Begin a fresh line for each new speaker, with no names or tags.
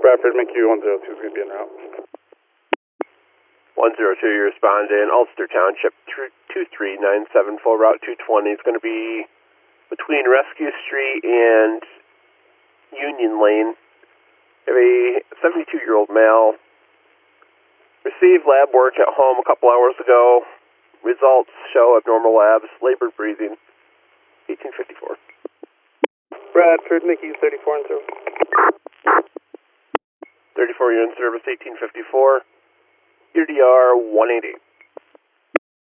Bradford, Mickey 102 is going to be en route.
102, you respond in Ulster Township 2397, full route 220. It's going to be between Rescue Street and Union Lane. We have a 72-year-old male. Received lab work at home a couple hours ago. Results show abnormal labs, labored breathing, 1854.
Bradford, Mickey 34 in service.
34, you're in service, 1854. UDR 188.